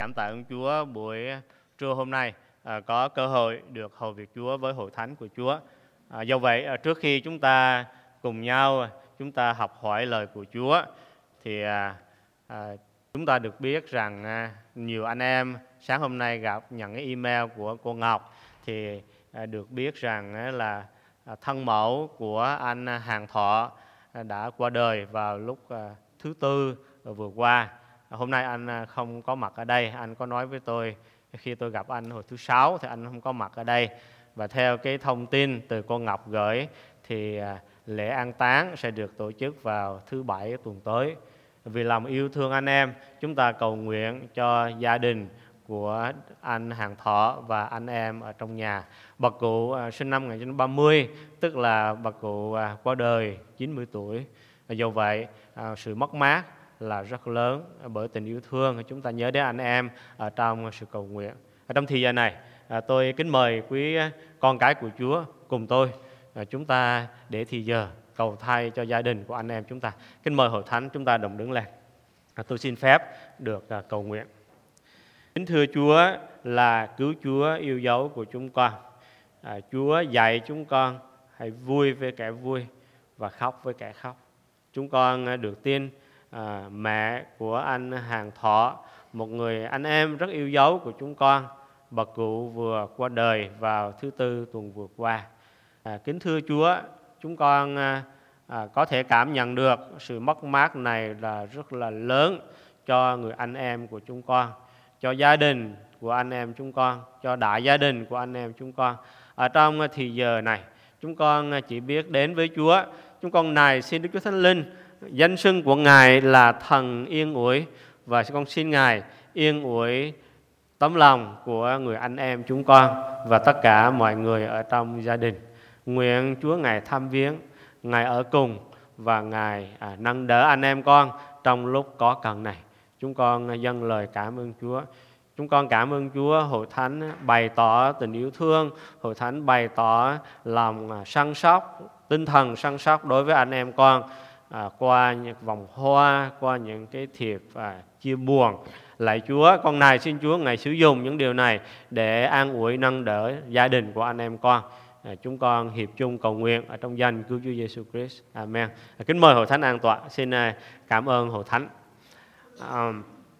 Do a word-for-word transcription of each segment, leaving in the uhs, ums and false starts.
Cảm tạ ơn Chúa buổi trưa hôm nay à, có cơ hội được hầu việc Chúa với hội thánh của Chúa. À, do vậy à, trước khi chúng ta cùng nhau chúng ta học hỏi lời của Chúa thì à, à, chúng ta được biết rằng à, nhiều anh em sáng hôm nay gặp nhận cái email của cô Ngọc thì à, được biết rằng à, là à, thân mẫu của anh Hàng Thọ à, đã qua đời vào lúc à, thứ tư vừa qua. Hôm nay anh không có mặt ở đây, anh có nói với tôi khi tôi gặp anh hồi thứ sáu thì anh không có mặt ở đây. Và theo cái thông tin từ cô Ngọc gửi thì lễ an táng sẽ được tổ chức vào thứ bảy tuần tới. Vì lòng yêu thương anh em, chúng ta cầu nguyện cho gia đình của anh Hàng Thọ và anh em ở trong nhà. Bà cụ sinh năm một nghìn chín trăm ba mươi, tức là bà cụ qua đời chín mươi tuổi. Do vậy, sự mất mát là rất lớn bởi tình yêu thương. Chúng ta nhớ đến anh em ở trong sự cầu nguyện. Ở trong thời gian này, tôi kính mời quý con cái của Chúa cùng tôi chúng ta để thì giờ cầu thay cho gia đình của anh em chúng ta. Kính mời hội thánh chúng ta đồng đứng lên. Tôi xin phép được cầu nguyện. Kính thưa Chúa là cứu Chúa yêu dấu của chúng con. Chúa dạy chúng con hãy vui với kẻ vui và khóc với kẻ khóc. Chúng con được tin À, mẹ của anh Hàng Thọ, một người anh em rất yêu dấu của chúng con, bà cụ vừa qua đời vào thứ tư tuần vừa qua. À, kính thưa Chúa, chúng con à, à, có thể cảm nhận được sự mất mát này là rất là lớn cho người anh em của chúng con, cho gia đình của anh em chúng con, cho đại gia đình của anh em chúng con. Ở trong thì giờ này, chúng con chỉ biết đến với Chúa. Chúng con này xin Đức Chúa Thánh Linh, danh xưng của Ngài là Thần yên ủi, và con xin Ngài yên ủi tấm lòng của người anh em chúng con và tất cả mọi người ở trong gia đình. Nguyện Chúa Ngài thăm viếng, Ngài ở cùng và Ngài à, nâng đỡ anh em con trong lúc có cần này. Chúng con dâng lời cảm ơn Chúa. Chúng con cảm ơn Chúa, hội thánh bày tỏ tình yêu thương, hội thánh bày tỏ lòng săn sóc, tinh thần săn sóc đối với anh em con. À, qua những vòng hoa, qua những cái thiệp à, chia buồn. Lạy Chúa, con này xin Chúa Ngài sử dụng những điều này để an ủi nâng đỡ gia đình của anh em con. À, chúng con hiệp chung cầu nguyện ở trong danh cứu Chúa Giêsu Christ. Amen. À, kính mời hội thánh an tọa. Xin à, cảm ơn hội thánh. À,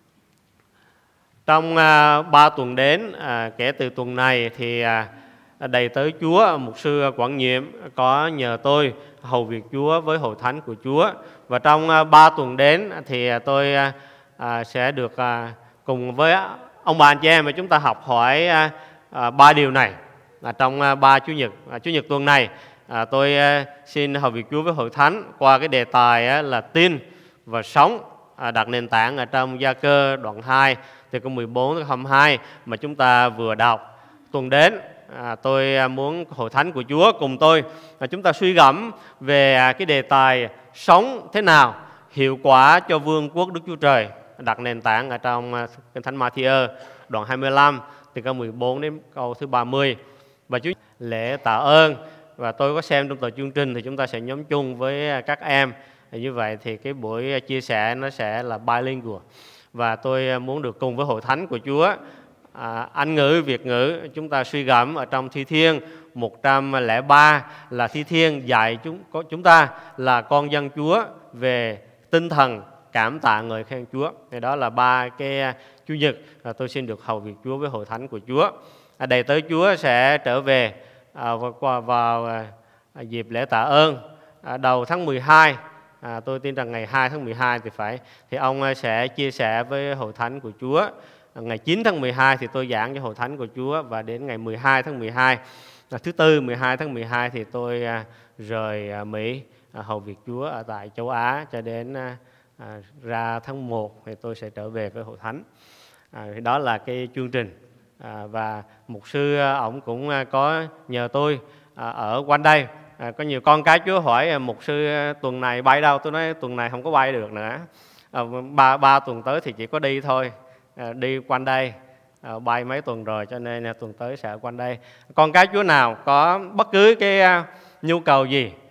trong à, ba tuần đến, à, kể từ tuần này thì à, đầy tớ Chúa, mục sư Quảng Nhiệm có nhờ tôi hầu việc Chúa với hội thánh của Chúa. Và trong ba tuần đến thì tôi à, sẽ được à, cùng với ông bà anh chị em mà chúng ta học hỏi à, ba điều này à, trong à, ba Chủ nhật. À, Chủ nhật tuần này à, tôi à, xin hầu việc Chúa với hội thánh qua cái đề tài à, là tin và sống, à, đặt nền tảng ở trong Gia Cơ đoạn hai từ câu mười bốn đến hai mươi hai mà chúng ta vừa đọc. Tuần đến À, tôi muốn hội thánh của Chúa cùng tôi là chúng ta suy gẫm về cái đề tài sống thế nào hiệu quả cho vương quốc Đức Chúa Trời, đặt nền tảng ở trong Kinh Thánh Ma-thi-ơ đoạn hai mươi lăm từ câu mười bốn đến câu thứ ba mươi. Và Chúa lễ tạ ơn, và tôi có xem trong tờ chương trình thì chúng ta sẽ nhóm chung với các em. Như vậy thì cái buổi chia sẻ nó sẽ là bilingual, và tôi muốn được cùng với hội thánh của Chúa À, Anh ngữ, Việt ngữ, chúng ta suy gẫm ở trong Thi Thiên một trăm lẻ ba là Thi Thiên dạy chúng, chúng ta là con dân Chúa về tinh thần cảm tạ ngợi khen Chúa. Thì đó là ba cái Chủ nhật à, tôi xin được hầu việc Chúa với hội thánh của Chúa. À, đầy tớ Chúa sẽ trở về à, vào, vào à, dịp lễ tạ ơn à, đầu tháng mười hai. À, tôi tin rằng ngày hai tháng mười hai thì phải thì ông sẽ chia sẻ với hội thánh của Chúa. Ngày chín tháng mười hai thì tôi giảng cho hội thánh của Chúa, và đến ngày mười hai tháng mười hai, là thứ tư mười hai tháng mười hai thì tôi à, rời à, Mỹ à, hầu việc Chúa ở tại châu Á cho đến à, à, ra tháng một thì tôi sẽ trở về với hội thánh. À, đó là cái chương trình à, và mục sư à, ông cũng à, có nhờ tôi à, ở quanh đây. À, có nhiều con cái Chúa hỏi à, mục sư à, tuần này bay đâu? Tôi nói tuần này không có bay được nữa. À, ba, ba tuần tới thì chỉ có đi thôi. À, đi quanh đây à, bay mấy tuần rồi cho nên à, tuần tới sẽ quanh đây. Con cái Chúa nào có bất cứ cái à, nhu cầu gì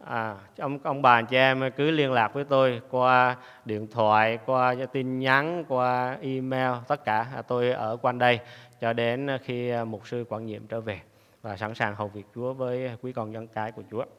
à, ông ông bà anh chị em cứ liên lạc với tôi qua điện thoại, qua tin nhắn, qua email, tất cả tôi ở quanh đây cho đến khi mục sư quản nhiệm trở về và sẵn sàng hầu việc Chúa với quý con dân cái của Chúa.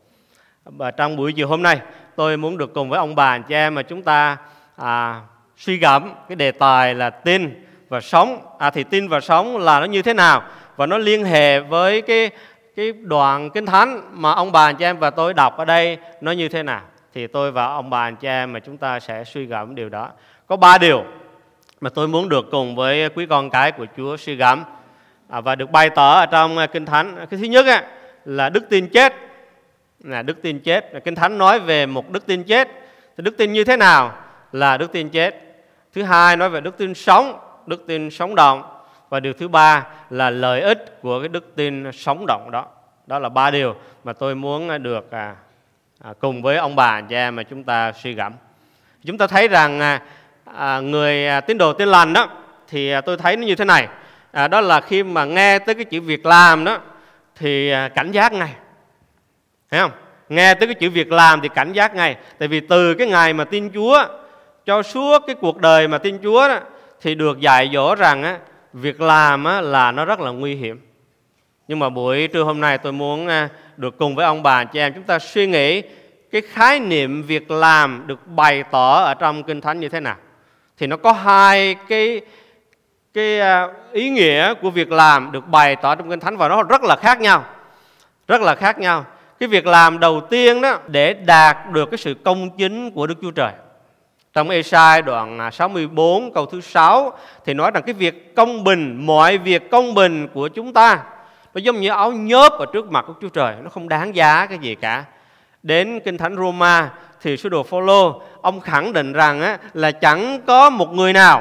Và trong buổi chiều hôm nay, tôi muốn được cùng với ông bà anh chị em mà chúng ta à, suy gẫm cái đề tài là tin và sống. À, thì tin và sống là nó như thế nào và nó liên hệ với cái cái đoạn Kinh Thánh mà ông bà anh chị em và tôi đọc ở đây nó như thế nào. Thì tôi và ông bà anh chị em mà chúng ta sẽ suy gẫm điều đó. Có ba điều mà tôi muốn được cùng với quý con cái của Chúa suy gẫm à, và được bày tỏ ở trong Kinh Thánh. Cái thứ nhất á, là đức tin chết. Là đức tin chết. Kinh Thánh nói về một đức tin chết. Thì đức tin như thế nào là đức tin chết. Thứ hai nói về đức tin sống, đức tin sống động. Và điều thứ ba là lợi ích của cái đức tin sống động đó. Đó là ba điều mà tôi muốn được à, à, cùng với ông bà anh chị em mà chúng ta suy gẫm. Chúng ta thấy rằng à, à, người à, tín đồ Tin Lành đó thì à, tôi thấy nó như thế này. À, đó là khi mà nghe tới cái chữ việc làm đó thì à, cảnh giác ngay. Thấy không? Nghe tới cái chữ việc làm thì cảnh giác ngay. Tại vì từ cái ngày mà tin Chúa cho suốt cái cuộc đời mà tin Chúa đó, thì được dạy dỗ rằng á, việc làm á, là nó rất là nguy hiểm. Nhưng mà buổi trưa hôm nay tôi muốn được cùng với ông bà chị em chúng ta suy nghĩ cái khái niệm việc làm được bày tỏ ở trong Kinh Thánh như thế nào. Thì nó có hai cái, cái ý nghĩa của việc làm được bày tỏ trong Kinh Thánh và nó rất là khác nhau. Rất là khác nhau. Cái việc làm đầu tiên đó để đạt được cái sự công chính của Đức Chúa Trời. Trong Ê-sai đoạn sáu mươi bốn câu thứ sáu thì nói rằng cái việc công bình, mọi việc công bình của chúng ta nó giống như áo nhớp ở trước mặt của Chúa Trời, nó không đáng giá cái gì cả. Đến Kinh Thánh Roma thì sứ đồ Phô-lô ông khẳng định rằng á, là chẳng có một người nào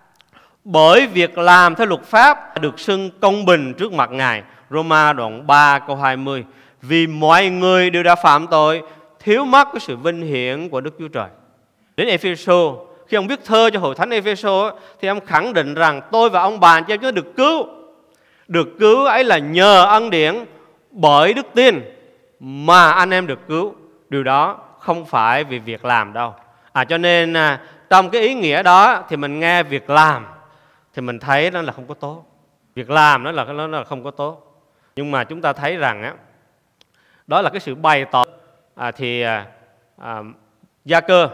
bởi việc làm theo luật pháp được xưng công bình trước mặt Ngài. Roma đoạn ba câu hai mươi. Vì mọi người đều đã phạm tội, thiếu mất cái sự vinh hiển của Đức Chúa Trời. Đến Ê-phê-sô, khi ông viết thơ cho hội thánh Ê-phê-sô thì ông khẳng định rằng tôi và ông bà anh chị em chúng ta được cứu. Được cứu ấy là nhờ ân điển bởi đức tin mà anh em được cứu. Điều đó không phải vì việc làm đâu. À, cho nên à, trong cái ý nghĩa đó thì mình nghe việc làm thì mình thấy nó là không có tốt. Việc làm nó là, nó là không có tốt. Nhưng mà chúng ta thấy rằng á, đó là cái sự bày tỏ. À, thì à, à, Gia-cơ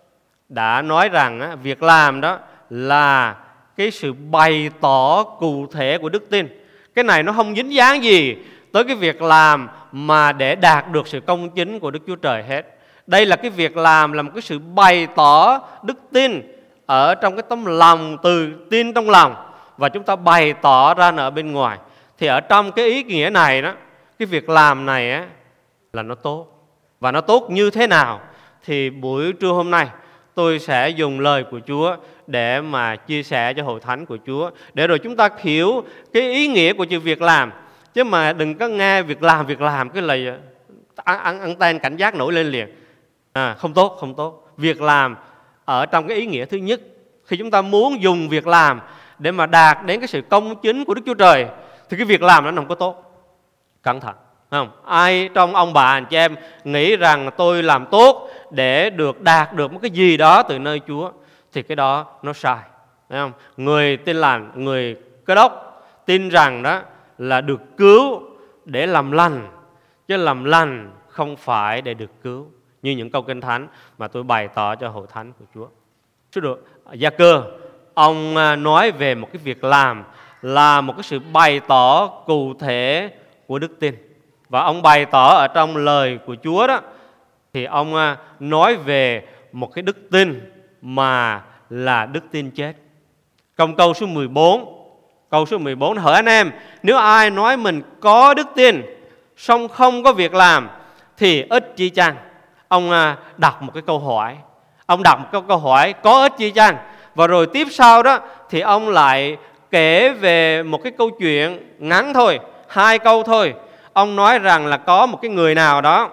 đã nói rằng á, việc làm đó là cái sự bày tỏ cụ thể của đức tin. Cái này nó không dính dáng gì tới cái việc làm mà để đạt được sự công chính của Đức Chúa Trời hết. Đây là cái việc làm là một cái sự bày tỏ đức tin ở trong cái tấm lòng, từ tin trong lòng và chúng ta bày tỏ ra ở bên ngoài. Thì ở trong cái ý nghĩa này đó, cái việc làm này á, là nó tốt. Và nó tốt như thế nào thì buổi trưa hôm nay tôi sẽ dùng lời của Chúa để mà chia sẻ cho hội thánh của Chúa, để rồi chúng ta hiểu cái ý nghĩa của chữ việc làm. Chứ mà đừng có nghe việc làm, việc làm cái lời ăn, ăn tên cảnh giác nổi lên liền. À, không tốt, không tốt. Việc làm ở trong cái ý nghĩa thứ nhất, khi chúng ta muốn dùng việc làm để mà đạt đến cái sự công chính của Đức Chúa Trời thì cái việc làm nó không có tốt. Cẩn thận. Không? Ai trong ông bà anh chị em nghĩ rằng tôi làm tốt để được đạt được một cái gì đó từ nơi Chúa thì cái đó nó sai. Thấy không? Người Tin Lành, người Cơ Đốc tin rằng đó là được cứu để làm lành, chứ làm lành không phải để được cứu, như những câu Kinh Thánh mà tôi bày tỏ cho hội thánh của Chúa. Sứ đồ Gia-cơ ông nói về một cái việc làm là một cái sự bày tỏ cụ thể của đức tin. Và ông bày tỏ ở trong lời của Chúa đó thì ông nói về một cái đức tin mà là đức tin chết. Trong câu số mười bốn, câu số mười bốn hỡi anh em, nếu ai nói mình có đức tin song không có việc làm thì ích chi chăng. Ông đặt một cái câu hỏi. Ông đặt một cái câu hỏi có ích chi chăng. Và rồi tiếp sau đó thì ông lại kể về một cái câu chuyện ngắn thôi, hai câu thôi. Ông nói rằng là có một cái người nào đó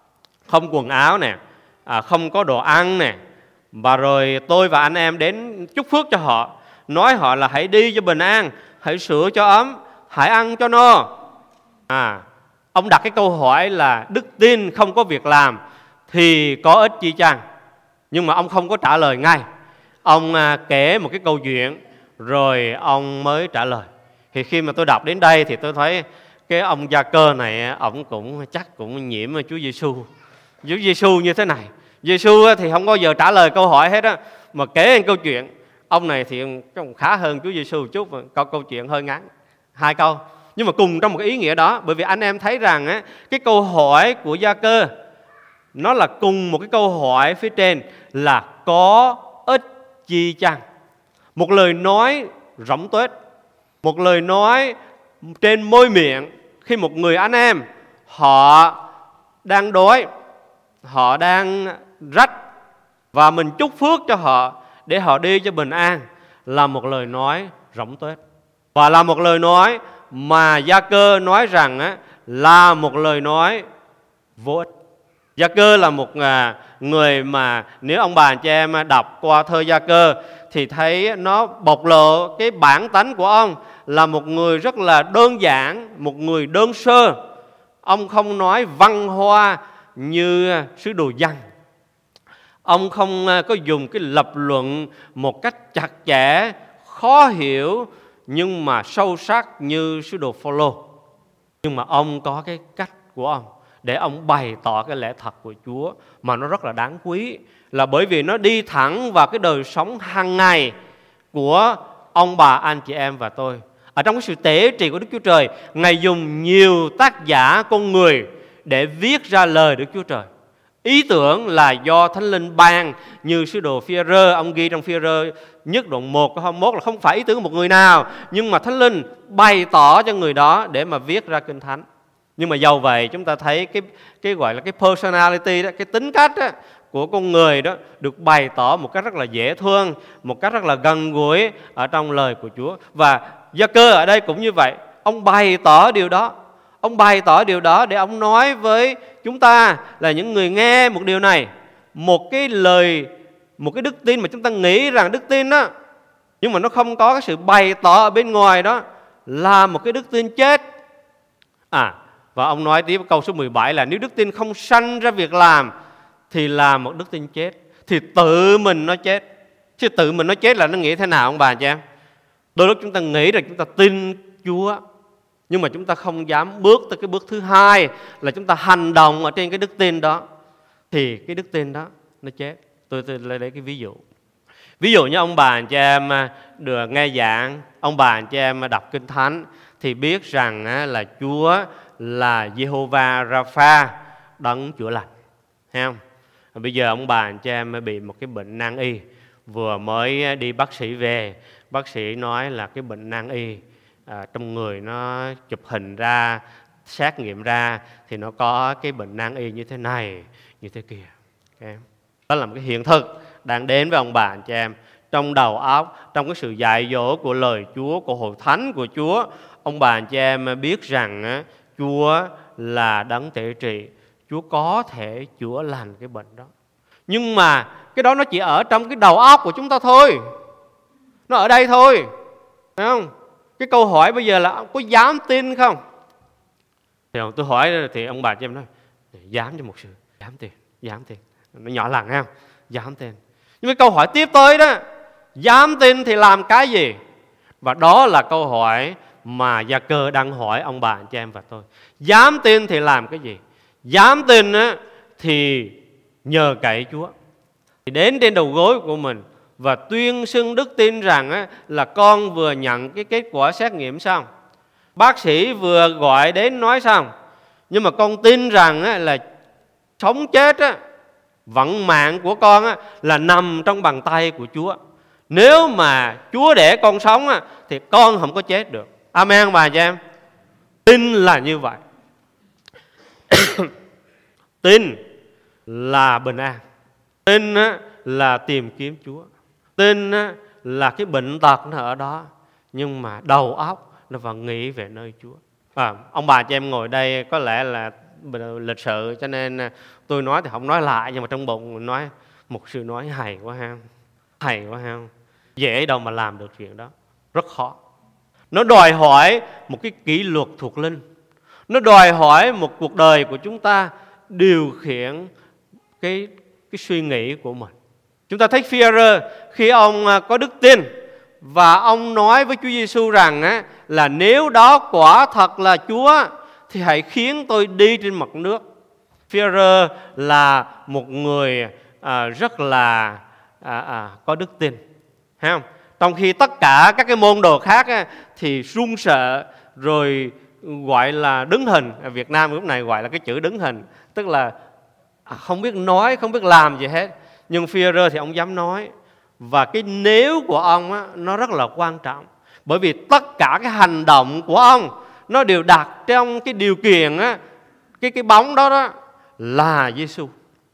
không quần áo nè, à, không có đồ ăn nè, và rồi tôi và anh em đến chúc phước cho họ, nói họ là hãy đi cho bình an, hãy sửa cho ấm, hãy ăn cho no. À, Ông đặt cái câu hỏi là đức tin không có việc làm thì có ích chi chăng? Nhưng mà ông không có trả lời ngay. Ông kể một cái câu chuyện rồi ông mới trả lời. Thì khi mà tôi đọc đến đây thì tôi thấy cái ông Gia Cơ này, ông cũng chắc cũng nhiễm Chúa Giêsu. Chúa Giêsu như thế này, Giêsu thì không bao giờ trả lời câu hỏi hết á, mà kể một câu chuyện. Ông này thì khá hơn Chúa Giêsu chút, câu câu chuyện hơi ngắn, hai câu, nhưng mà cùng trong một cái ý nghĩa đó. Bởi vì anh em thấy rằng á, cái câu hỏi của Gia Cơ nó là cùng một cái câu hỏi phía trên là có ích chi chăng? Một lời nói rỗng tuếch, một lời nói trên môi miệng khi một người anh em họ đang đói, họ đang rách và mình chúc phước cho họ để họ đi cho bình an, là một lời nói rỗng tuếch, và là một lời nói mà Gia Cơ nói rằng á, là một lời nói vô ích. Gia Cơ là một người mà nếu ông bà anh chị em đọc qua thơ Gia Cơ thì thấy nó bộc lộ cái bản tánh của ông là một người rất là đơn giản, một người đơn sơ. Ông không nói văn hoa như sứ đồ Giăng. Ông không có dùng cái lập luận một cách chặt chẽ, khó hiểu nhưng mà sâu sắc như sứ đồ Phôlô. Nhưng mà ông có cái cách của ông để ông bày tỏ cái lẽ thật của Chúa mà nó rất là đáng quý, là bởi vì nó đi thẳng vào cái đời sống hàng ngày của ông bà, anh chị em và tôi. Ở trong cái sự tế trị của Đức Chúa Trời, Ngài dùng nhiều tác giả con người để viết ra lời Đức Chúa Trời. Ý tưởng là do Thánh Linh ban, như sứ đồ Phi-e-rơ, ông ghi trong Phi-e-rơ nhất đoạn một câu hai mươi mốt là không phải ý tưởng của một người nào, nhưng mà Thánh Linh bày tỏ cho người đó để mà viết ra Kinh Thánh. Nhưng mà dầu vậy chúng ta thấy cái cái gọi là cái personality đó, cái tính cách đó, của con người đó được bày tỏ một cách rất là dễ thương, một cách rất là gần gũi ở trong lời của Chúa. Và Gia Cơ ở đây cũng như vậy, ông bày tỏ điều đó. Ông bày tỏ điều đó để ông nói với chúng ta là những người nghe một điều này, một cái lời, một cái đức tin mà chúng ta nghĩ rằng đức tin đó, nhưng mà nó không có cái sự bày tỏ ở bên ngoài đó, là một cái đức tin chết. À, và ông nói tiếp câu số mười bảy là nếu đức tin không sanh ra việc làm thì là một đức tin chết, thì tự mình nó chết. Chứ tự mình nó chết là nó nghĩ thế nào ông bà chị em? Đôi lúc chúng ta nghĩ rằng chúng ta tin Chúa, nhưng mà chúng ta không dám bước tới cái bước thứ hai là chúng ta hành động ở trên cái đức tin đó, thì cái đức tin đó nó chết. Tôi, tôi lấy cái ví dụ. Ví dụ như ông bà anh chị em được nghe giảng, ông bà anh chị em đọc Kinh Thánh thì biết rằng là Chúa là Giê-hô-va Ra-pha, đấng chữa lành. Thấy không? Bây giờ ông bà anh chị em bị một cái bệnh nan y, vừa mới đi bác sĩ về, bác sĩ nói là cái bệnh nan y à, trong người nó chụp hình ra, xét nghiệm ra thì nó có cái bệnh nan y như thế này, như thế kia. Okay. Đó là một cái hiện thực đang đến với ông bà anh chị em. Trong đầu óc, trong cái sự dạy dỗ của lời Chúa, của hội thánh của Chúa, ông bà anh chị em biết rằng Chúa là đấng tế trị, Chúa có thể chữa lành cái bệnh đó. Nhưng mà cái đó nó chỉ ở trong cái đầu óc của chúng ta thôi, nó ở đây thôi, phải không? Cái câu hỏi bây giờ là ông có dám tin không? Thì tôi hỏi thì ông bà chị em nói dám cho một sự, dám tin, dám tin. Nó nhỏ lặng không? Dám tin. Nhưng cái câu hỏi tiếp tới đó, dám tin thì làm cái gì? Và đó là câu hỏi mà Gia Cơ đang hỏi ông bà anh chị em và tôi. Dám tin thì làm cái gì? Dám tin á, thì nhờ cậy Chúa, thì đến trên đầu gối của mình và tuyên xưng đức tin rằng á, là con vừa nhận cái kết quả xét nghiệm xong, bác sĩ vừa gọi đến nói xong, nhưng mà con tin rằng á, là sống chết á, vận mạng của con á, là nằm trong bàn tay của Chúa. Nếu mà Chúa để con sống á, thì con không có chết được. Amen bà chị em. Tin là như vậy. Tin là bình an. Tin á, là tìm kiếm Chúa. Tin á, là cái bệnh tật nó ở đó, nhưng mà đầu óc nó vẫn nghĩ về nơi Chúa. À, ông bà chị em ngồi đây có lẽ là lịch sự cho nên tôi nói thì không nói lại, nhưng mà trong bụng nói một sự nói hay quá ha, hay quá ha. Dễ đâu mà làm được chuyện đó, rất khó. Nó đòi hỏi một cái kỷ luật thuộc linh, Nó đòi hỏi một cuộc đời của chúng ta điều khiển cái, cái suy nghĩ của mình. Chúng ta thấy Phi-e-rơ khi ông có đức tin và ông nói với Chúa Giêsu rằng á, là nếu đó quả thật là Chúa thì hãy khiến tôi đi trên mặt nước. Phi-e-rơ là một người à, rất là à, à, có đức tin, thấy không? Trong khi tất cả các cái môn đồ khác á, thì run sợ rồi gọi là đứng hình. Ở Việt Nam lúc này gọi là cái chữ đứng hình, tức là không biết nói, không biết làm gì hết. Nhưng Phi-e-rơ thì ông dám nói. Và cái nếu của ông á, nó rất là quan trọng. Bởi vì tất cả cái hành động của ông nó đều đặt trong cái điều kiện á, cái cái bóng đó đó là Giêsu.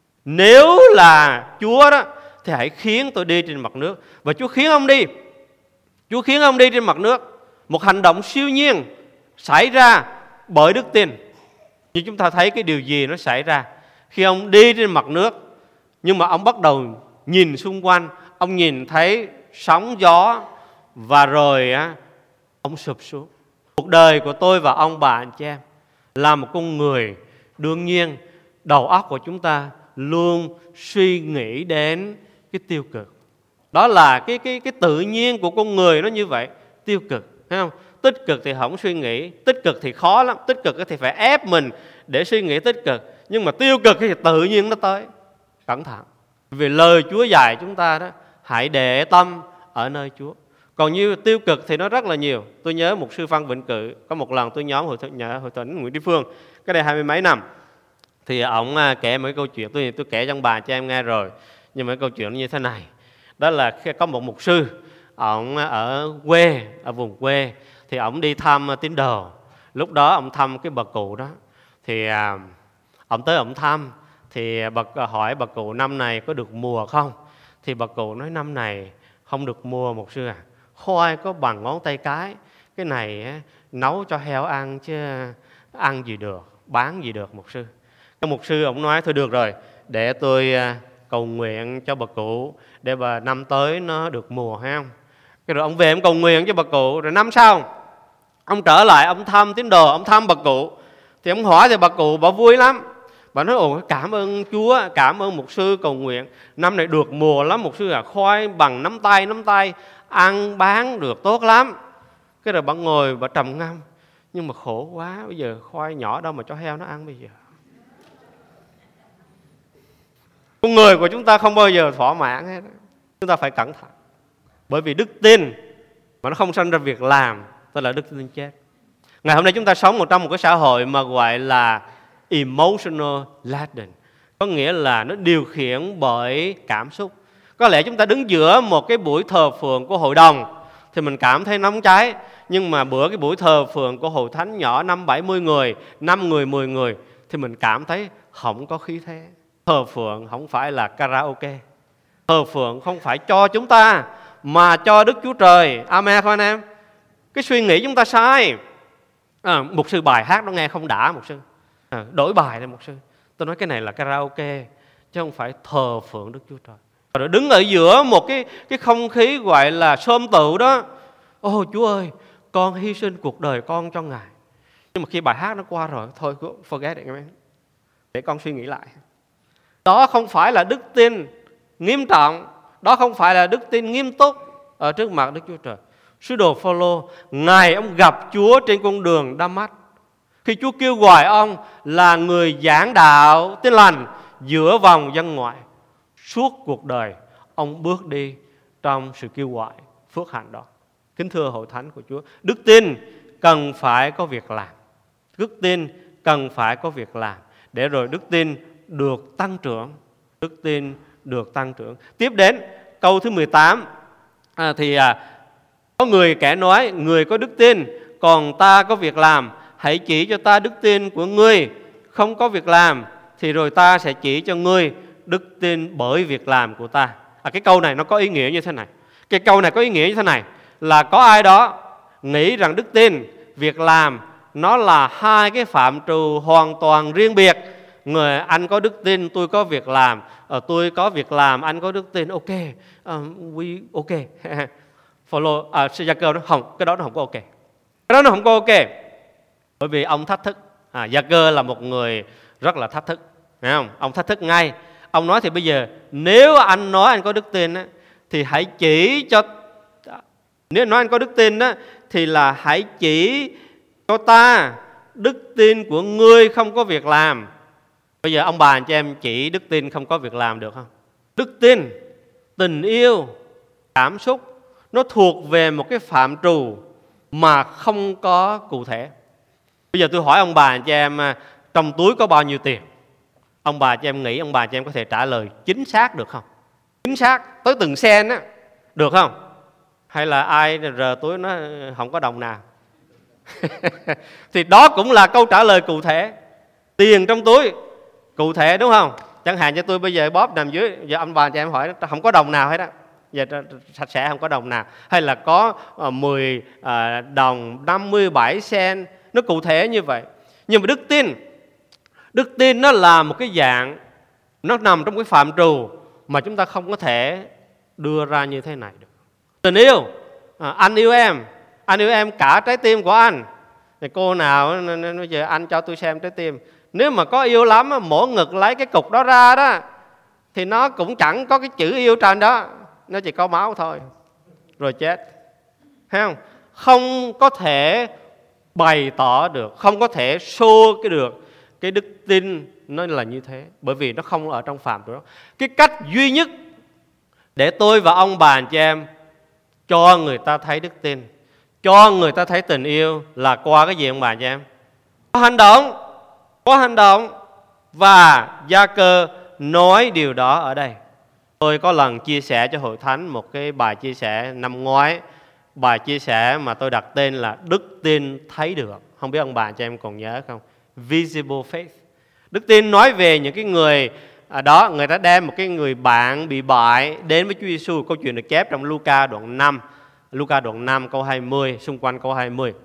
Nếu là Chúa đó thì hãy khiến tôi đi trên mặt nước. Và Chúa khiến ông đi. Chúa khiến ông đi trên mặt nước. Một hành động siêu nhiên xảy ra bởi đức tin. Nhưng chúng ta thấy cái điều gì nó xảy ra khi ông đi trên mặt nước. Nhưng mà ông bắt đầu nhìn xung quanh, ông nhìn thấy sóng gió và rồi á, ông sụp xuống. Cuộc đời của tôi và ông bà anh chị em là một con người, đương nhiên đầu óc của chúng ta luôn suy nghĩ đến cái tiêu cực. Đó là cái, cái, cái tự nhiên của con người nó như vậy, tiêu cực, thấy không? Tích cực thì không suy nghĩ, tích cực thì khó lắm, tích cực thì phải ép mình để suy nghĩ tích cực. Nhưng mà tiêu cực thì tự nhiên nó tới. Cẩn thận. Vì lời Chúa dạy chúng ta đó, hãy để tâm ở nơi Chúa. Còn như tiêu cực thì nó rất là nhiều. Tôi nhớ một sư Phan Vĩnh Cự, có một lần tôi nhóm hội nhà hội thánh Nguyễn Tri Phương, cái đây hai mươi mấy năm, thì ông kể một cái câu chuyện, tôi tôi kể trong bài cho em nghe rồi, nhưng mà cái câu chuyện nó như thế này. Đó là khi có một mục sư, ông ở quê, ở vùng quê, thì ông đi thăm tín đồ. Lúc đó ông thăm cái bà cụ đó, thì à, ông tới ông thăm, thì bà hỏi bà cụ năm này có được mùa không? Thì bà cụ nói năm này không được mùa mục sư à, khoai có bằng ngón tay cái, cái này á, nấu cho heo ăn chứ ăn gì được, bán gì được mục sư. Cái mục sư ông nói thôi được rồi, để tôi cầu nguyện cho bà cụ để bà năm tới nó được mùa, hay không? Cái rồi ông về ông cầu nguyện cho bà cụ, rồi năm sau ông trở lại ông thăm tín đồ, ông thăm bà cụ, thì ông hỏi thì bà cụ bà vui lắm. Bà nói ồ cảm ơn Chúa, cảm ơn mục sư cầu nguyện, năm này được mùa lắm mục sư à, khoai bằng nắm tay nắm tay, ăn bán được tốt lắm. Cái rồi bà ngồi bà trầm ngâm, nhưng mà khổ quá, bây giờ khoai nhỏ đâu mà cho heo nó ăn bây giờ. Con người của chúng ta không bao giờ thỏa mãn hết. Chúng ta phải cẩn thận. Bởi vì đức tin mà nó không sanh ra việc làm, tức là đức tin chết. Ngày hôm nay chúng ta sống trong một cái xã hội mà gọi là emotional laden, có nghĩa là nó điều khiển bởi cảm xúc. Có lẽ chúng ta đứng giữa một cái buổi thờ phượng của hội đồng thì mình cảm thấy nóng cháy, nhưng mà bữa cái buổi thờ phượng của hội thánh nhỏ năm bảy mươi người, năm người, mười người thì mình cảm thấy không có khí thế. Thờ phượng không phải là karaoke, thờ phượng không phải cho chúng ta mà cho Đức Chúa Trời. Amen không anh em? Cái suy nghĩ chúng ta sai. À, mục sư bài hát nó nghe không đã mục sư, à, đổi bài lên mục sư. Tôi nói cái này là karaoke chứ không phải thờ phượng Đức Chúa Trời. Rồi đứng ở giữa một cái cái không khí gọi là xôm tụ đó. Ô Chúa ơi, con hy sinh cuộc đời con cho Ngài. Nhưng mà khi bài hát nó qua rồi, thôi forget it, để con suy nghĩ lại. Đó không phải là đức tin nghiêm trọng, đó không phải là đức tin nghiêm túc ở trước mặt Đức Chúa Trời. Sứ đồ Phao-lô, Ngài ông gặp Chúa trên con đường Đa-mách. Khi Chúa kêu gọi ông là người giảng đạo Tin lành giữa vòng dân ngoại, suốt cuộc đời ông bước đi trong sự kêu gọi phước hạnh đó. Kính thưa hội thánh của Chúa, đức tin cần phải có việc làm. Đức tin cần phải có việc làm để rồi đức tin được tăng trưởng. Đức tin được tăng trưởng. Tiếp đến câu thứ mười tám, à, thì à, có người kẻ nói, người có đức tin, còn ta có việc làm, hãy chỉ cho ta đức tin của ngươi không có việc làm, thì rồi ta sẽ chỉ cho ngươi đức tin bởi việc làm của ta. À, cái câu này nó có ý nghĩa như thế này. Cái câu này có ý nghĩa như thế này, là có ai đó nghĩ rằng đức tin, việc làm nó là hai cái phạm trù hoàn toàn riêng biệt. Người anh có đức tin, tôi có việc làm, à, tôi có việc làm, anh có đức tin, ok, uh, we ok. Follow, à, Gia-cơ nó không, cái đó nó không có ok. Cái đó nó không có ok. Bởi vì ông thách thức, À, Gia Cơ là một người rất là thách thức, phải không? Ông thách thức ngay. Ông nói thì bây giờ nếu anh nói anh có đức tin á, thì hãy chỉ cho, nếu nói anh có đức tin á, thì là hãy chỉ cho ta đức tin của ngươi không có việc làm. Bây giờ ông bà anh chị em chỉ đức tin không có việc làm được không? Đức tin, tình yêu, cảm xúc, nó thuộc về một cái phạm trù mà không có cụ thể. Bây giờ tôi hỏi ông bà anh chị em trong túi có bao nhiêu tiền? Ông bà chị em nghĩ ông bà chị em có thể trả lời chính xác được không? Chính xác tới từng sen á, được không? Hay là ai rờ túi nó không có đồng nào? Thì đó cũng là câu trả lời cụ thể. Tiền trong túi cụ thể, đúng không? Chẳng hạn cho tôi bây giờ bóp nằm dưới, giờ ông bà chị em hỏi không có đồng nào hết á, giờ sạch sẽ không có đồng nào. Hay là có mười đồng, năm mươi bảy sen, nó cụ thể như vậy. Nhưng mà đức tin, đức tin nó là một cái dạng, nó nằm trong cái phạm trù mà chúng ta không có thể đưa ra như thế này được. Tình yêu, à, anh yêu em, anh yêu em cả trái tim của anh. Thì cô nào bây giờ anh cho tôi xem trái tim. Nếu mà có yêu lắm, mổ ngực lấy cái cục đó ra đó, thì nó cũng chẳng có cái chữ yêu trên đó, nó chỉ có máu thôi, rồi chết. Thấy không? Không có thể bày tỏ được, không có thể show cái được cái đức tin nó là như thế, bởi vì nó không ở trong phạm trù đó. Cái cách duy nhất để tôi và ông bà anh chị em cho người ta thấy đức tin, cho người ta thấy tình yêu là qua cái gì ông bà anh chị em? Có hành động, có hành động. Và Gia Cơ nói điều đó ở đây. Tôi có lần chia sẻ cho hội thánh một cái bài chia sẻ năm ngoái, bài chia sẻ mà tôi đặt tên là đức tin thấy được. Không biết ông bà anh chị em còn nhớ không? Visible faith. Đức tin nói về những cái người à, đó, người ta đem một cái người bạn bị bại đến với Chúa Giêsu. Câu chuyện được chép trong Luca đoạn năm, Luca đoạn năm câu hai mươi, xung quanh câu hai mươi.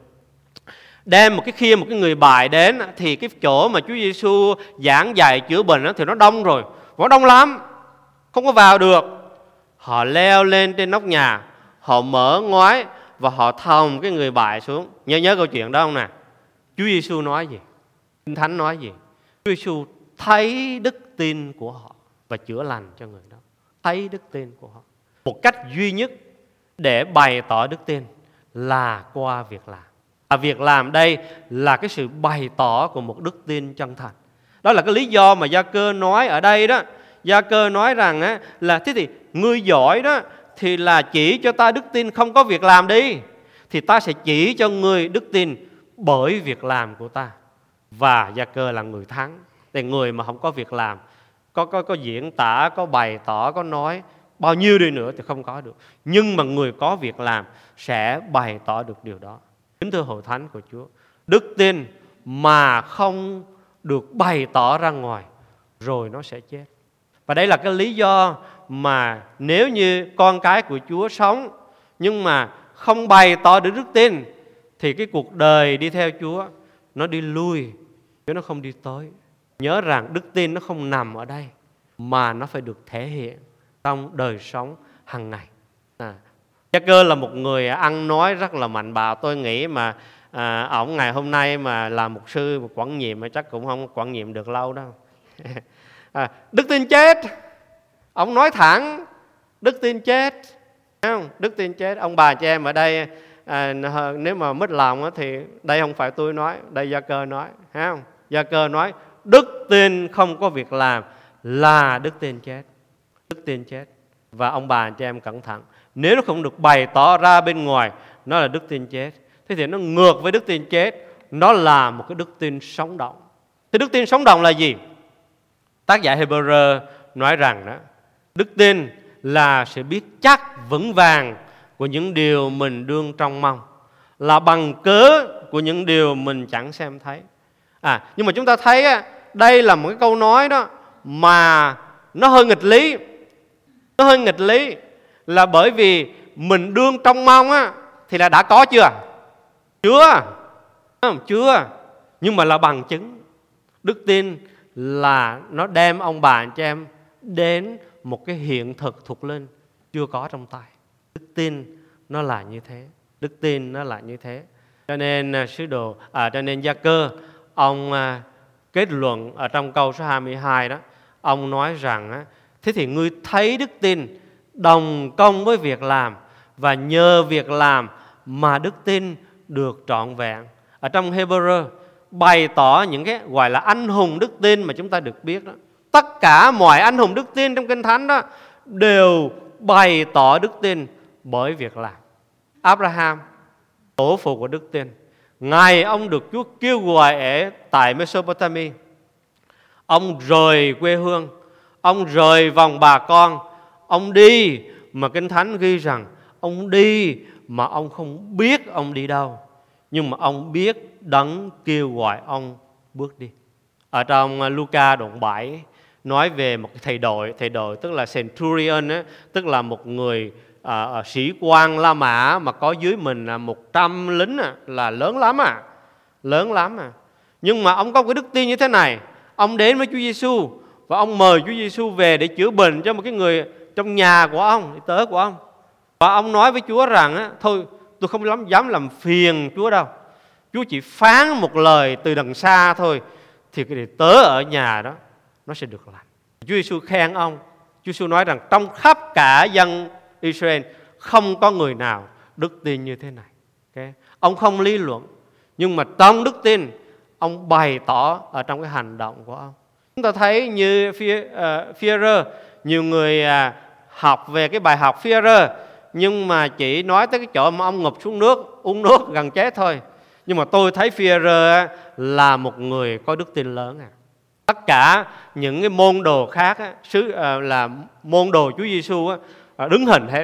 Đem một cái khi một cái người bại đến thì cái chỗ mà Chúa Giêsu giảng dạy chữa bệnh thì nó đông rồi, nó đông lắm, không có vào được. Họ leo lên trên nóc nhà, họ mở ngoái và họ thòng cái người bại xuống. Nhớ nhớ câu chuyện đó không nè? Chúa Giêsu nói gì? Kinh Thánh nói gì? Chúa Giêsu thấy đức tin của họ và chữa lành cho người đó. Thấy đức tin của họ. Một cách duy nhất để bày tỏ đức tin là qua việc làm. À, việc làm đây là cái sự bày tỏ của một đức tin chân thành. Đó là cái lý do mà Gia Cơ nói ở đây đó. Gia Cơ nói rằng á, là thế thì ngươi giỏi đó thì là chỉ cho ta đức tin không có việc làm đi, thì ta sẽ chỉ cho ngươi đức tin bởi việc làm của ta. Và Gia Cơ là người thắng. Thì người mà không có việc làm, có, có, có diễn tả, có bày tỏ, có nói bao nhiêu đi nữa thì không có được. Nhưng mà người có việc làm sẽ bày tỏ được điều đó. Kính thưa hội thánh của Chúa, đức tin mà không được bày tỏ ra ngoài rồi nó sẽ chết. Và đây là cái lý do mà nếu như con cái của Chúa sống nhưng mà không bày tỏ được đức tin thì cái cuộc đời đi theo Chúa nó đi lui chứ nó không đi tới. Nhớ rằng đức tin nó không nằm ở đây mà nó phải được thể hiện trong đời sống hàng ngày. À, Gia Cơ là một người ăn nói rất là mạnh bạo. Tôi nghĩ mà à, ổng ngày hôm nay mà làm mục sư, một quản nhiệm chắc cũng không quản nhiệm được lâu đâu. à, Đức tin chết. Ông nói thẳng, đức tin chết. Thấy không? Đức tin chết. Ông bà chị em ở đây à, nếu mà mất lòng thì đây không phải tôi nói, đây Gia Cơ nói. Thấy không? Gia Cơ nói đức tin không có việc làm là đức tin chết. Đức tin chết. Và ông bà chị em cẩn thận, nếu nó không được bày tỏ ra bên ngoài, nó là đức tin chết. Thế thì nó ngược với đức tin chết, nó là một cái đức tin sống động. Thế đức tin sống động là gì? Tác giả Hebrew nói rằng đó, đức tin là sự biết chắc vững vàng của những điều mình đương trông mong, là bằng cớ của những điều mình chẳng xem thấy. À, nhưng mà chúng ta thấy á, đây là một cái câu nói đó mà nó hơi nghịch lý. Nó hơi nghịch lý là bởi vì mình đương trông mong á, thì là đã có chưa? Chưa. Không, chưa. Nhưng mà là bằng chứng. Đức tin là nó đem ông bà anh chị em đến một cái hiện thực thuộc linh chưa có trong tay. Đức tin nó là như thế. Đức tin nó là như thế. Cho nên sứ đồ, à, cho nên Gia Cơ, ông à, kết luận ở trong câu số hai mươi hai đó, ông nói rằng á, thế thì ngươi thấy đức tin đồng công với việc làm, và nhờ việc làm mà đức tin được trọn vẹn. Ở trong Hebrew bày tỏ những cái gọi là anh hùng đức tin mà chúng ta được biết đó. Tất cả mọi anh hùng đức tin trong Kinh Thánh đó đều bày tỏ đức tin bởi việc làm. Abraham, tổ phụ của đức tin, ngày ông được Chúa kêu gọi ở tại Mesopotamia, ông rời quê hương, ông rời vòng bà con, ông đi mà Kinh Thánh ghi rằng ông đi mà ông không biết ông đi đâu, nhưng mà ông biết Đấng kêu gọi ông bước đi. Ở trong Luca đoạn bảy nói về một thầy đội, thầy đội tức là centurion ấy, tức là một người à, sĩ quan La Mã mà có dưới mình là một trăm lính à, là lớn lắm à, lớn lắm à. Nhưng mà ông có cái đức tin như thế này, ông đến với Chúa Giêsu và ông mời Chúa Giêsu về để chữa bệnh cho một cái người trong nhà của ông, tớ của ông. Và ông nói với Chúa rằng á, thôi tôi không dám dám làm phiền Chúa đâu, Chúa chỉ phán một lời từ đằng xa thôi thì cái tớ ở nhà đó nó sẽ được lành. Chúa Giêsu khen ông. Chúa Giêsu nói rằng trong khắp cả dân Israel không có người nào đức tin như thế này. Okay. Ông không lý luận, nhưng mà trong đức tin ông bày tỏ ở trong cái hành động của ông. Chúng ta thấy như Phi-e-rơ, nhiều người uh, học về cái bài học Phi-e-rơ, nhưng mà chỉ nói tới cái chỗ mà ông ngụp xuống nước, uống nước gần chết thôi. Nhưng mà tôi thấy Phi-e-rơ là một người có đức tin lớn. À. Tất cả những cái môn đồ khác á, sứ, à, là môn đồ Chúa Giêsu á, đứng hình hết.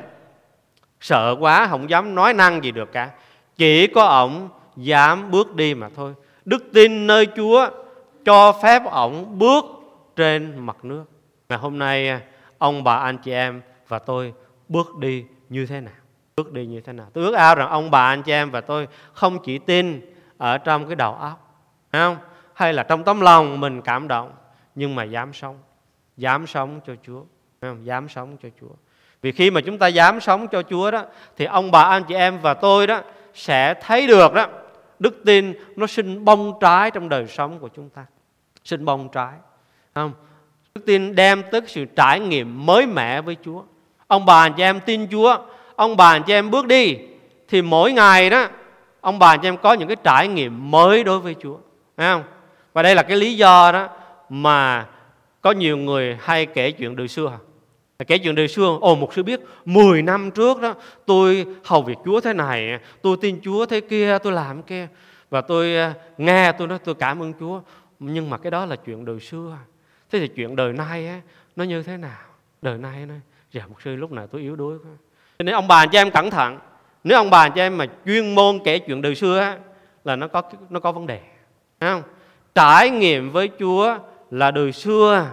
Sợ quá không dám nói năng gì được cả. Chỉ có ổng dám bước đi mà thôi. Đức tin nơi Chúa cho phép ổng bước trên mặt nước. Ngày hôm nay ông bà anh chị em và tôi bước đi như thế nào? Bước đi như thế nào? Tôi ước ao rằng ông bà anh chị em và tôi không chỉ tin ở trong cái đầu óc, phải không? Hay là trong tấm lòng mình cảm động, nhưng mà dám sống, dám sống cho Chúa, phải không? Dám sống cho Chúa. Vì khi mà chúng ta dám sống cho Chúa đó, thì ông bà anh chị em và tôi đó sẽ thấy được đó, đức tin nó sinh bông trái trong đời sống của chúng ta, sinh bông trái, không? Đức tin đem tới sự trải nghiệm mới mẻ với Chúa. Ông bà anh chị em tin Chúa, ông bà anh chị em bước đi, thì mỗi ngày đó ông bà anh chị em có những cái trải nghiệm mới đối với Chúa, phải không? Và đây là cái lý do đó mà có nhiều người hay kể chuyện đời xưa. Kể chuyện đời xưa, ồ một sư biết mười năm trước đó tôi hầu việc Chúa thế này, tôi tin Chúa thế kia, tôi làm kia, và tôi nghe tôi nói tôi cảm ơn Chúa. Nhưng mà cái đó là chuyện đời xưa. Thế thì chuyện đời nay á, nó như thế nào? Đời nay nó dạ một sư lúc nào tôi yếu đuối quá. Cho nên ông bà anh chị em cẩn thận. Nếu ông bà anh chị em mà chuyên môn kể chuyện đời xưa á, là nó có nó có vấn đề, phải không? Trải nghiệm với Chúa là đời xưa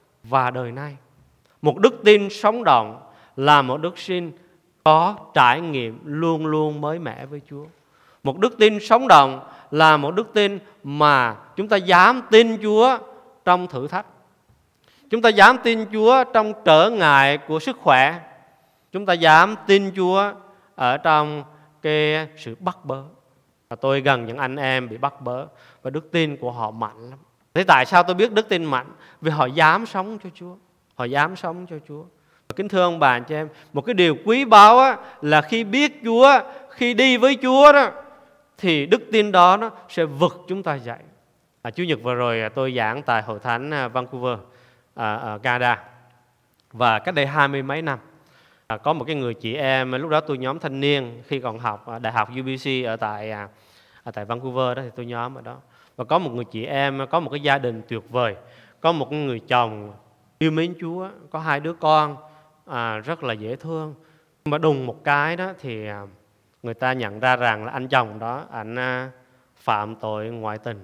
và đời nay. Một đức tin sống động là một đức tin có trải nghiệm luôn luôn mới mẻ với Chúa. Một đức tin sống động là một đức tin mà chúng ta dám tin Chúa trong thử thách. Chúng ta dám tin Chúa trong trở ngại của sức khỏe. Chúng ta dám tin Chúa ở trong cái sự bắt bớ. Và tôi gần những anh em bị bắt bớ và đức tin của họ mạnh lắm. Thế tại sao tôi biết đức tin mạnh? Vì họ dám sống cho Chúa. Họ dám sống cho Chúa. Và kính thưa ông bà anh chị em, một cái điều quý báu á, là khi biết Chúa, khi đi với Chúa đó, thì đức tin đó nó sẽ vực chúng ta dậy. À, Chủ nhật vừa rồi tôi giảng tại Hội Thánh Vancouver, à, ở Canada. Và cách đây hai mươi mấy năm, à, có một cái người chị em, lúc đó tôi nhóm thanh niên khi còn học à, Đại học u bê xê ở tại, à, ở tại Vancouver đó, thì tôi nhóm ở đó. Và có một người chị em, có một cái gia đình tuyệt vời, có một người chồng yêu mến Chúa, có hai đứa con à, rất là dễ thương. Nhưng mà đùng một cái đó thì à, người ta nhận ra rằng là anh chồng đó, anh à, phạm tội ngoại tình.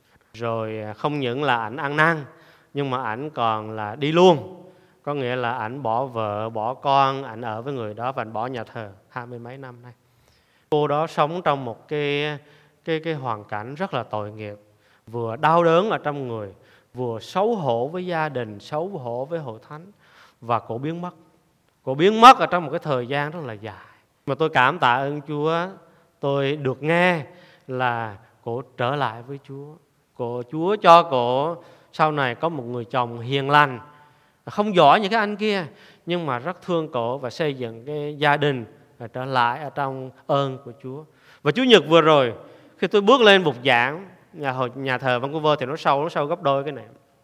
Rồi không những là ảnh ăn năn, nhưng mà ảnh còn là đi luôn. Có nghĩa là ảnh bỏ vợ, bỏ con, ảnh ở với người đó và ảnh bỏ nhà thờ hai mươi mấy năm nay. Cô đó sống trong một cái, cái, cái hoàn cảnh rất là tội nghiệp, vừa đau đớn ở trong người, vừa xấu hổ với gia đình, xấu hổ với hội thánh. Và cô biến mất. Cô biến mất ở trong một cái thời gian rất là dài. Mà tôi cảm tạ ơn Chúa, tôi được nghe là cô trở lại với Chúa. Cổ Chúa cho cổ sau này có một người chồng hiền lành, không giỏi như cái anh kia, nhưng mà rất thương cổ và xây dựng cái gia đình trở lại ở trong ơn của Chúa. Và Chủ nhật vừa rồi, khi tôi bước lên bục giảng, nhà, nhà thờ Vancouver thì nó sâu, nó sâu gấp đôi cái này.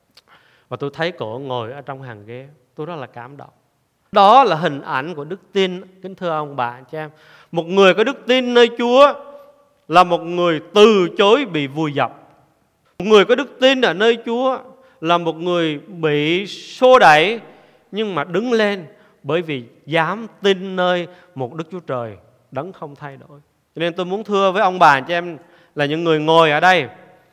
Và tôi thấy cổ ngồi ở trong hàng ghế, tôi rất là cảm động. Đó là hình ảnh của đức tin, kính thưa ông bà anh chị em. Một người có đức tin nơi Chúa là một người từ chối bị vùi dập. Một người có đức tin ở nơi Chúa là một người bị xô đẩy, nhưng mà đứng lên bởi vì dám tin nơi một Đức Chúa Trời đấng không thay đổi. Cho nên tôi muốn thưa với ông bà anh chị em là những người ngồi ở đây,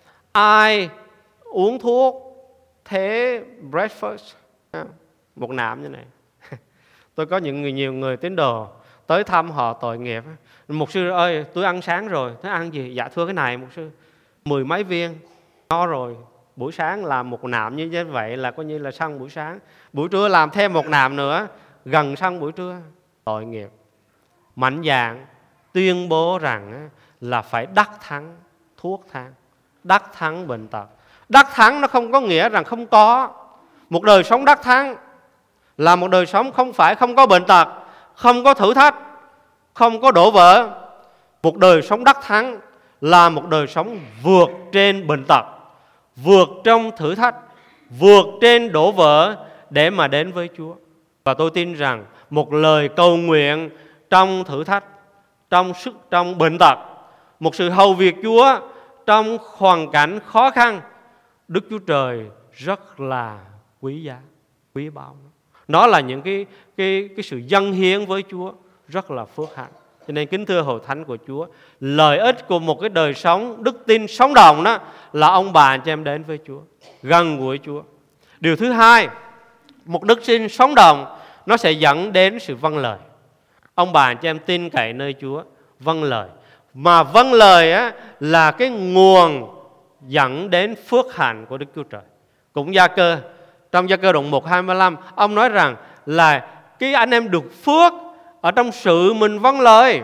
ai uống thuốc thế breakfast một nạm như này. Tôi có những người, nhiều người tín đồ tới thăm họ tội nghiệp. Mục sư ơi, tôi ăn sáng rồi. Tôi ăn gì? Dạ thưa cái này mục sư, mười mấy viên no rồi. Buổi sáng làm một nạm như vậy là coi như là xong buổi sáng. Buổi trưa làm thêm một nạm nữa, gần xong buổi trưa. Tội nghiệp. Mạnh dạn tuyên bố rằng là phải đắc thắng thuốc thang, đắc thắng bệnh tật. Đắc thắng nó không có nghĩa rằng không có. Một đời sống đắc thắng là một đời sống không phải không có bệnh tật, không có thử thách, không có đổ vỡ. Một đời sống đắc thắng là một đời sống vượt trên bệnh tật, vượt trong thử thách, vượt trên đổ vỡ để mà đến với Chúa. Và tôi tin rằng một lời cầu nguyện trong thử thách, trong sức trong bệnh tật, một sự hầu việc Chúa trong hoàn cảnh khó khăn, Đức Chúa Trời rất là quý giá, quý báu. Nó là những cái, cái, cái sự dâng hiến với Chúa rất là phước hạnh. Cho nên kính thưa hội thánh của Chúa, lợi ích của một cái đời sống đức tin sống động đó là ông bà anh chị em đến với Chúa, gần gũi Chúa. Điều thứ hai, một đức tin sống động nó sẽ dẫn đến sự vâng lời. Ông bà anh chị em tin cậy nơi Chúa, vâng lời. Mà vâng lời á, là cái nguồn dẫn đến phước hạnh của Đức Chúa Trời. Cũng Gia Cơ, trong Gia Cơ đoạn một hai mươi lăm, ông nói rằng là cái anh em được phước ở trong sự mình vâng lời.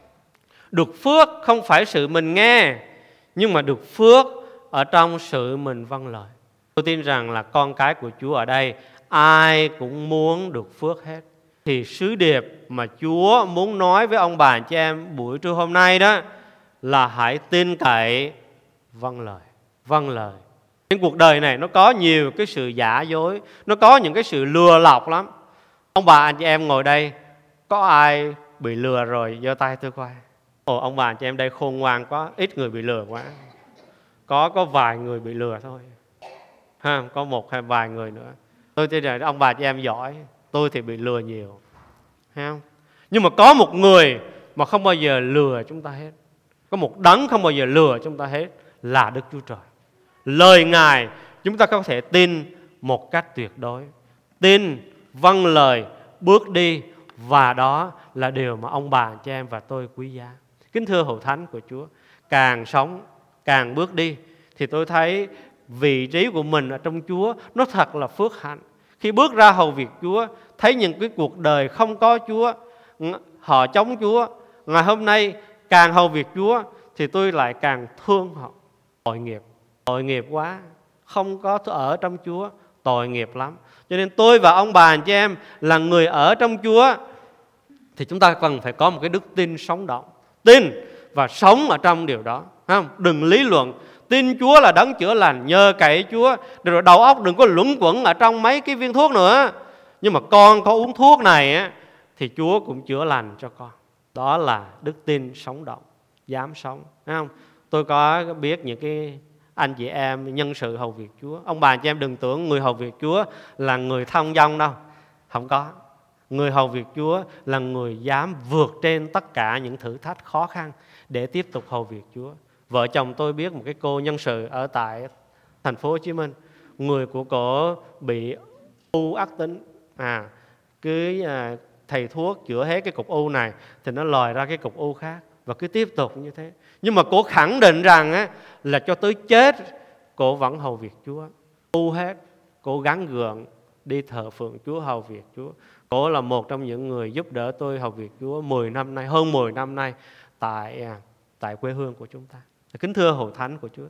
Được phước không phải sự mình nghe, nhưng mà được phước ở trong sự mình vâng lời. Tôi tin rằng là con cái của Chúa ở đây ai cũng muốn được phước hết. Thì sứ điệp mà Chúa muốn nói với ông bà anh chị em buổi trưa hôm nay đó là hãy tin cậy vâng lời, vâng lời. Trên cuộc đời này nó có nhiều cái sự giả dối, nó có những cái sự lừa lọc lắm. Ông bà anh chị em ngồi đây, có ai bị lừa rồi? Giơ tay tôi coi. Ồ, ông bà anh chị em đây khôn ngoan quá, ít người bị lừa quá. Có có vài người bị lừa thôi, ha, có một hay vài người nữa. Tôi tin rằng ông bà chị em giỏi, tôi thì bị lừa nhiều, thấy không? Nhưng mà có một người mà không bao giờ lừa chúng ta hết, có một đấng không bao giờ lừa chúng ta hết, là Đức Chúa Trời. Lời Ngài chúng ta có thể tin một cách tuyệt đối, tin, vâng lời, bước đi, và đó là điều mà ông bà chị em và tôi quý giá. Kính thưa hội thánh của Chúa, càng sống, càng bước đi thì tôi thấy vị trí của mình ở trong Chúa nó thật là phước hạnh. Khi bước ra hầu việc Chúa, thấy những cái cuộc đời không có Chúa, họ chống Chúa, ngày hôm nay càng hầu việc Chúa thì tôi lại càng thương họ. Tội nghiệp, tội nghiệp quá, không có ở trong Chúa, tội nghiệp lắm. Cho nên tôi và ông bà anh chị em là người ở trong Chúa thì chúng ta cần phải có một cái đức tin sống động, tin và sống ở trong điều đó, không? Đừng lý luận. Tin Chúa là đấng chữa lành, nhờ cậy Chúa, rồi đầu óc đừng có luẩn quẩn ở trong mấy cái viên thuốc nữa. Nhưng mà con có uống thuốc này á, thì Chúa cũng chữa lành cho con. Đó là đức tin sống động, dám sống, thấy không? Tôi có biết những cái anh chị em nhân sự hầu việc Chúa. Ông bà chị em đừng tưởng người hầu việc Chúa là người thông dong đâu, không có. Người hầu việc Chúa là người dám vượt trên tất cả những thử thách khó khăn để tiếp tục hầu việc Chúa. Vợ chồng tôi biết một cái cô nhân sự ở tại thành phố Hồ Chí Minh, người của cổ bị u ác tính, à cứ à, thầy thuốc chữa hết cái cục u này thì nó lòi ra cái cục u khác, và cứ tiếp tục như thế. Nhưng mà cổ khẳng định rằng á, là cho tới chết cổ vẫn hầu việc Chúa. U hết, cổ gắng gượng đi thờ phượng Chúa, hầu việc Chúa. Cổ là một trong những người giúp đỡ tôi hầu việc Chúa mười năm nay, hơn mười năm nay tại tại quê hương của chúng ta. Kính thưa hội thánh của Chúa,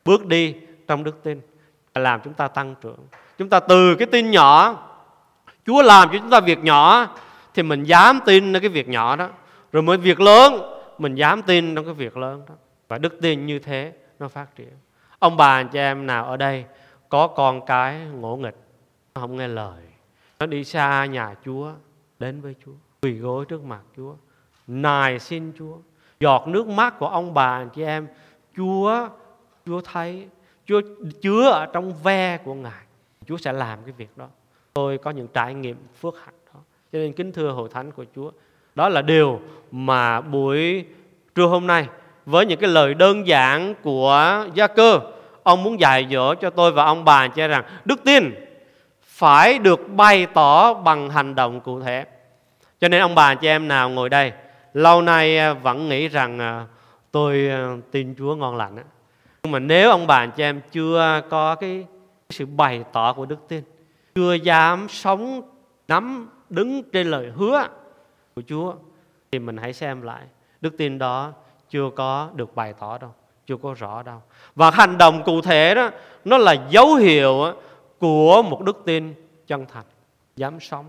bước đi trong đức tin, làm chúng ta tăng trưởng. Chúng ta từ cái tin nhỏ, Chúa làm cho chúng ta việc nhỏ, thì mình dám tin ở cái việc nhỏ đó. Rồi mới việc lớn, mình dám tin trong cái việc lớn đó. Và đức tin như thế nó phát triển. Ông bà anh chị em nào ở đây có con cái ngỗ nghịch, nó không nghe lời, nó đi xa nhà Chúa, đến với Chúa, quỳ gối trước mặt Chúa, nài xin Chúa. Giọt nước mắt của ông bà anh chị em, Chúa Chúa thấy, Chúa chứa ở trong ve của Ngài. Chúa sẽ làm cái việc đó. Tôi có những trải nghiệm phước hạnh đó. Cho nên kính thưa hội thánh của Chúa, đó là điều mà buổi trưa hôm nay, với những cái lời đơn giản của Gia-cơ, ông muốn dạy dỗ cho tôi và ông bà anh chị em rằng đức tin phải được bày tỏ bằng hành động cụ thể. Cho nên ông bà anh chị em nào ngồi đây lâu nay vẫn nghĩ rằng tôi tin Chúa ngon lành á. Nhưng mà nếu ông bà anh chị em chưa có cái sự bày tỏ của đức tin, chưa dám sống nắm đứng trên lời hứa của Chúa, thì mình hãy xem lại, đức tin đó chưa có được bày tỏ đâu, chưa có rõ đâu. Và hành động cụ thể đó, nó là dấu hiệu của một đức tin chân thành. Dám sống,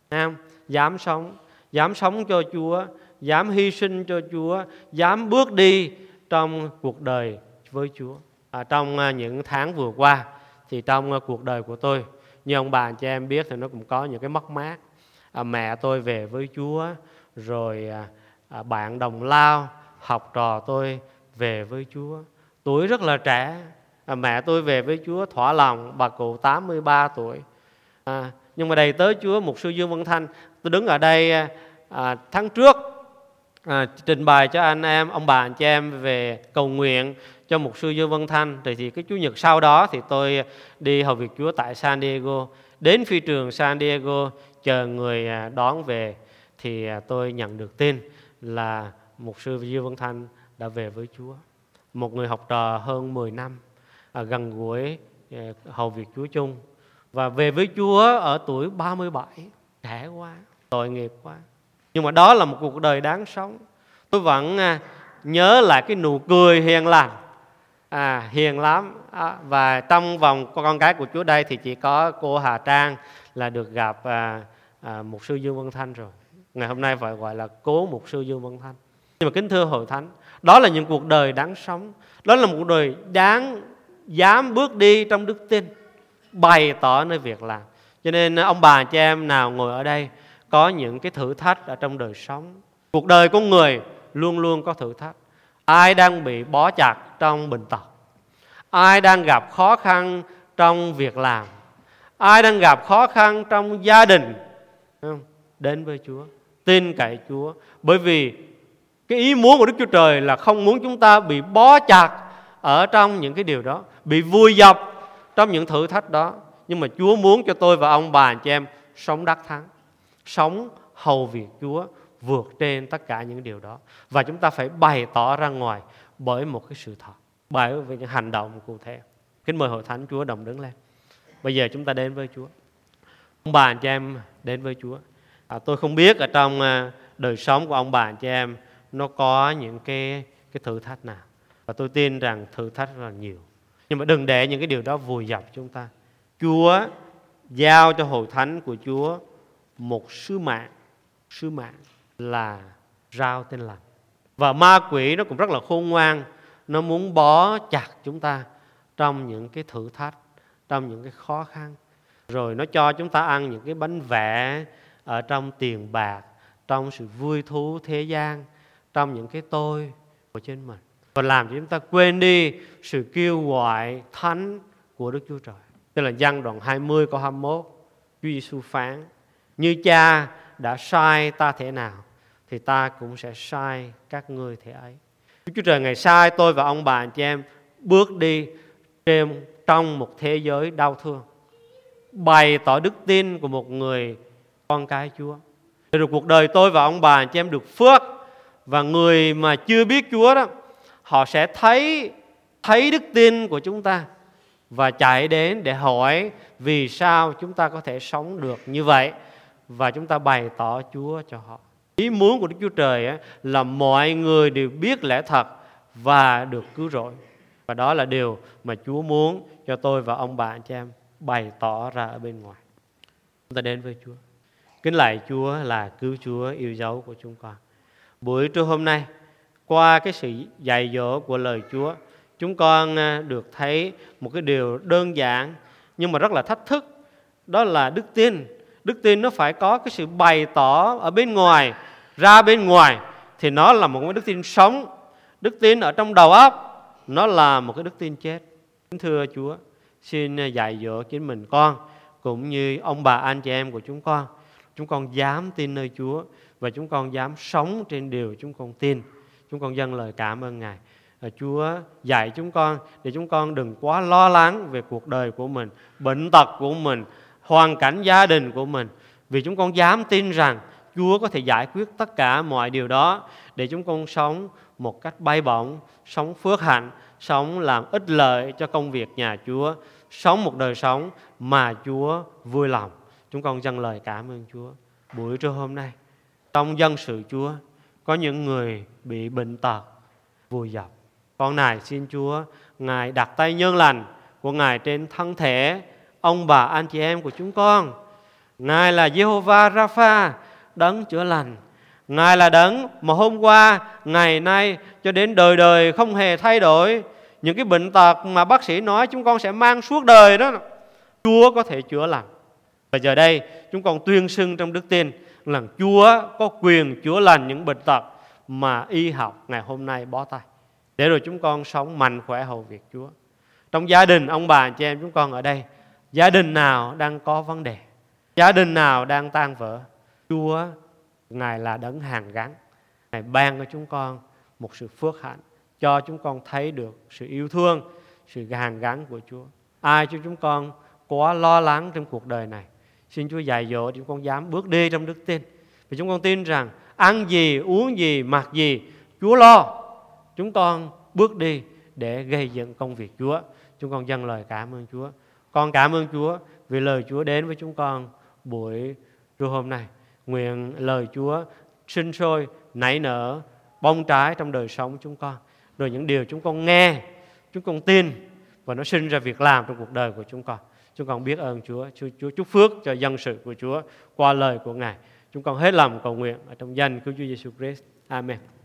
dám sống, dám sống cho Chúa, dám hy sinh cho Chúa, dám bước đi trong cuộc đời với Chúa. À, trong những tháng vừa qua thì trong cuộc đời của tôi, như ông bà anh chị em biết, thì nó cũng có những cái mất mát. À, mẹ tôi về với Chúa, rồi à, bạn đồng lao, học trò tôi về với Chúa. Tuổi rất là trẻ, à, mẹ tôi về với Chúa thỏa lòng, bà cụ tám mươi ba tuổi. À, nhưng mà đầy tới Chúa, mục sư Dương Văn Thanh, tôi đứng ở đây à, tháng trước à, trình bày cho anh em, ông bà anh chị em về cầu nguyện cho mục sư Dương Văn Thanh. Rồi thì cái Chủ nhật sau đó thì tôi đi hầu việc Chúa tại San Diego. Đến phi trường San Diego chờ người đón về, thì tôi nhận được tin là mục sư Dương Văn Thanh đã về với Chúa. Một người học trò hơn mười năm, à, gần gũi hầu việc Chúa chung, và về với Chúa ở tuổi ba mươi bảy, trẻ quá, tội nghiệp quá. Nhưng mà đó là một cuộc đời đáng sống. Tôi vẫn à, nhớ lại cái nụ cười hiền lành, à, hiền lắm. À, và trong vòng con cái của Chúa đây thì chỉ có cô Hà Trang là được gặp à, à, mục sư Dương Văn Thanh rồi. Ngày hôm nay phải gọi là cố mục sư Dương Văn Thanh. Nhưng mà kính thưa hội thánh, đó là những cuộc đời đáng sống. Đó là một cuộc đời đáng dám bước đi trong đức tin, bày tỏ nơi việc làm. Cho nên ông bà chị em nào ngồi ở đây có những cái thử thách ở trong đời sống. Cuộc đời con người luôn luôn có thử thách. Ai đang bị bó chặt trong bệnh tật, ai đang gặp khó khăn trong việc làm, ai đang gặp khó khăn trong gia đình, đến với Chúa, tin cậy Chúa. Bởi vì cái ý muốn của Đức Chúa Trời là không muốn chúng ta bị bó chặt ở trong những cái điều đó, bị vùi dập trong những thử thách đó. Nhưng mà Chúa muốn cho tôi và ông bà anh chị em sống đắc thắng, sống hầu việc Chúa vượt trên tất cả những điều đó. Và chúng ta phải bày tỏ ra ngoài bởi một cái sự thật, bởi vì những hành động cụ thể. Kính mời hội thánh Chúa đồng đứng lên. Bây giờ chúng ta đến với Chúa. Ông bà anh chị em đến với Chúa. À, tôi không biết ở trong đời sống của ông bà anh chị em nó có những cái, cái thử thách nào. Và tôi tin rằng thử thách rất là nhiều. Nhưng mà đừng để những cái điều đó vùi dập chúng ta. Chúa giao cho hội thánh của Chúa một sứ mạng. Sứ mạng là rao tin lành. Và ma quỷ nó cũng rất là khôn ngoan. Nó muốn bó chặt chúng ta trong những cái thử thách, trong những cái khó khăn. Rồi nó cho chúng ta ăn những cái bánh vẽ ở trong tiền bạc, trong sự vui thú thế gian, trong những cái tôi của chính mình. Và làm cho chúng ta quên đi sự kêu gọi thánh của Đức Chúa Trời. Tức là Giăng đoạn hai mươi câu hai mươi mốt, Chúa Giêsu phán: như Cha đã sai ta thế nào thì ta cũng sẽ sai các ngươi thế ấy. Đức Chúa Trời Ngài sai tôi và ông bà anh chị em bước đi trên trong một thế giới đau thương, bày tỏ đức tin của một người con cái Chúa. Để rồi cuộc đời tôi và ông bà anh chị em được phước. Và người mà chưa biết Chúa đó, họ sẽ thấy thấy đức tin của chúng ta và chạy đến để hỏi vì sao chúng ta có thể sống được như vậy, và chúng ta bày tỏ Chúa cho họ. Ý muốn của Đức Chúa Trời là mọi người đều biết lẽ thật và được cứu rỗi. Và đó là điều mà Chúa muốn cho tôi và ông bà anh chị em bày tỏ ra ở bên ngoài. Chúng ta đến với Chúa. Kính lạy Chúa là cứu Chúa yêu dấu của chúng con. Buổi trưa hôm nay, qua cái sự dạy dỗ của lời Chúa, chúng con được thấy một cái điều đơn giản nhưng mà rất là thách thức. Đó là đức tin. Đức tin nó phải có cái sự bày tỏ ở bên ngoài, ra bên ngoài, thì nó là một cái đức tin sống. Đức tin ở trong đầu óc, nó là một cái đức tin chết. Kính thưa Chúa, xin dạy dỗ chính mình con, cũng như ông bà anh chị em của chúng con. Chúng con dám tin nơi Chúa, và chúng con dám sống trên điều chúng con tin. Chúng con dâng lời cảm ơn Ngài. Chúa dạy chúng con để chúng con đừng quá lo lắng về cuộc đời của mình, bệnh tật của mình, hoàn cảnh gia đình của mình. Vì chúng con dám tin rằng Chúa có thể giải quyết tất cả mọi điều đó, để chúng con sống một cách bay bổng, sống phước hạnh, sống làm ích lợi cho công việc nhà Chúa, sống một đời sống mà Chúa vui lòng. Chúng con dâng lời cảm ơn Chúa. Buổi trưa hôm nay, trong dân sự Chúa, có những người bị bệnh tật vùi dập. Con này xin Chúa, Ngài đặt tay nhân lành của Ngài trên thân thể ông bà anh chị em của chúng con. Ngài là Jehovah Rapha, đấng chữa lành. Ngài là đấng mà hôm qua, ngày nay cho đến đời đời không hề thay đổi. Những cái bệnh tật mà bác sĩ nói chúng con sẽ mang suốt đời đó, Chúa có thể chữa lành. Và giờ đây chúng con tuyên xưng trong đức tin rằng Chúa có quyền chữa lành những bệnh tật mà y học ngày hôm nay bó tay, để rồi chúng con sống mạnh khỏe hầu việc Chúa. Trong gia đình ông bà chị em chúng con ở đây, gia đình nào đang có vấn đề, gia đình nào đang tan vỡ, Chúa Ngài là đấng hàn gắn. Ngài ban cho chúng con một sự phước hạnh, cho chúng con thấy được sự yêu thương, sự hàn gắn của Chúa. Ai cho chúng con quá lo lắng trong cuộc đời này, xin Chúa dạy dỗ chúng con dám bước đi trong đức tin. Vì chúng con tin rằng ăn gì, uống gì, mặc gì, Chúa lo. Chúng con bước đi để gây dựng công việc Chúa. Chúng con dâng lời cảm ơn Chúa. Con cảm ơn Chúa vì lời Chúa đến với chúng con buổi trưa hôm nay. Nguyện lời Chúa sinh sôi, nảy nở, bông trái trong đời sống chúng con. Rồi những điều chúng con nghe, chúng con tin, và nó sinh ra việc làm trong cuộc đời của chúng con. Chúng con biết ơn Chúa. Chúa chúc phước cho dân sự của Chúa qua lời của Ngài. Chúng con hết lòng cầu nguyện ở trong danh của Chúa Giêsu Christ. Amen.